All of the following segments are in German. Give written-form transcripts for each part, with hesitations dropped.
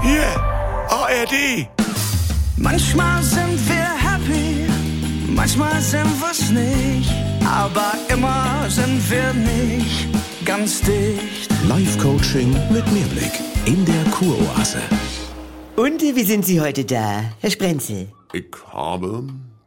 Hier, ARD. Manchmal sind wir happy, manchmal sind wir's nicht, aber immer sind wir nicht ganz dicht. Live-Coaching mit Mehrblick in der Kuroase. Und wie sind Sie heute da, Herr Sprenzel? Ich habe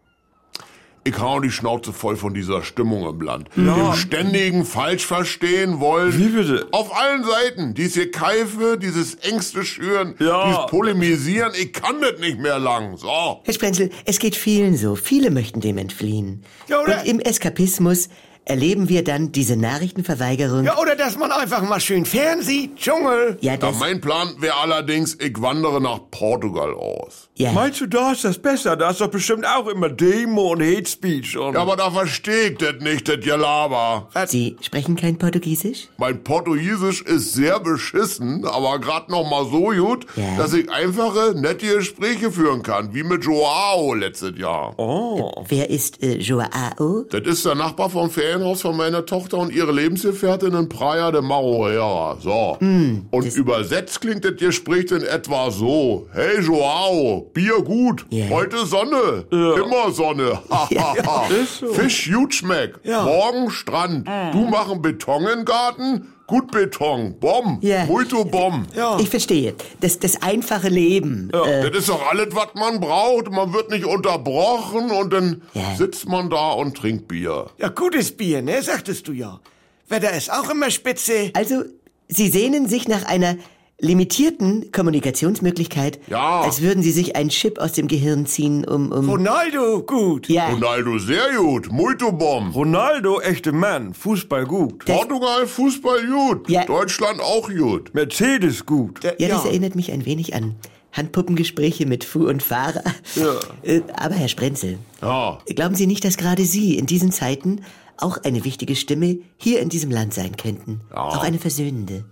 die Schnauze voll von dieser Stimmung im Land. Ja. Dem ständigen falsch verstehen wollen. Wie bitte? Auf allen Seiten. Diese Keife, dieses Ängste schüren, Ja. dieses Polemisieren. Ich kann das nicht mehr lang. So. Herr Sprenzel, es geht vielen so. Viele möchten dem entfliehen. Ja, oder- Und im Eskapismus erleben wir dann diese Nachrichtenverweigerung. Ja, oder dass man einfach mal schön fernsieht, Dschungel. Ja, Ja, das... mein Plan wäre allerdings, ich wandere nach Portugal aus. Ja. Meinst du, da ist das besser? Da ist doch bestimmt auch immer Demo und Hate Speech und... Ja, aber da versteh ich das nicht, das Gelaber. Sie sprechen kein Portugiesisch? Mein Portugiesisch ist sehr beschissen, aber grad noch mal so gut, Ja. dass ich einfache, nette Gespräche führen kann, wie mit Joao letztes Jahr. Wer ist Joao? Das ist der Nachbar vom Ferienhaus von meiner Tochter und ihre Lebensgefährtin in Praia de Maroera. So. Und übersetzt klingt das Gespräch in etwa so. Hey Joao, Bier gut. Ja. Heute Sonne. Immer Sonne. ist so. Fisch gut schmeckt. Ja. Morgen Strand. Du machen Beton im Garten? Gut Beton. Bom. Ja. Muito bom. Ja. Ich verstehe. Das einfache Leben. Das ist doch alles, was man braucht. Man wird nicht unterbrochen und dann Ja. sitzt man da und trinkt Bier. Ja, gutes Bier, ne? Sagtest du ja. Wetter ist auch immer spitze. Also, Sie sehnen sich nach einer limitierten Kommunikationsmöglichkeit, Ja. als würden Sie sich einen Chip aus dem Gehirn ziehen, um... Ronaldo, gut. Ja, Ronaldo sehr gut. Muito bom. Ronaldo, echte Mann. Fußball gut. Portugal, Fußball gut. Ja. Deutschland auch gut. Mercedes gut. ja, das erinnert mich ein wenig an Handpuppengespräche mit Fu und Fahrer. Ja. Aber Herr Sprenzel, Ja. glauben Sie nicht, dass gerade Sie in diesen Zeiten auch eine wichtige Stimme hier in diesem Land sein könnten? Auch eine versöhnende.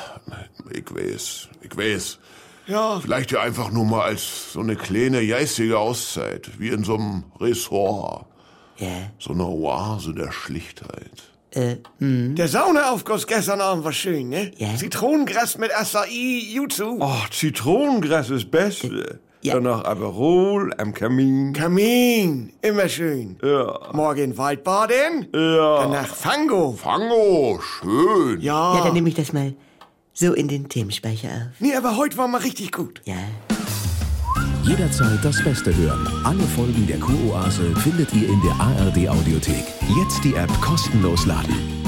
Ich weiß. Ja. Vielleicht ja einfach nur mal als so eine kleine geistige Auszeit. Wie in so einem Ressort. Ja. So eine Oase der Schlichtheit. Der Saunaaufguss gestern Abend war schön, ne? Ja. Zitronengras mit Acai, Jutsu. Ach, Zitronengras ist Beste. Ja. Danach Aperol am Kamin. Kamin, immer schön. Ja. Morgen Waldbaden. Ja. Danach Fango. Fango, schön. Ja. Ja, dann nehme ich das mal so in den Themenspeicher auf. Nee, aber heute war mal richtig gut. Ja. Jederzeit das Beste hören. Alle Folgen der Kuroase findet ihr in der ARD Audiothek. Jetzt die App kostenlos laden.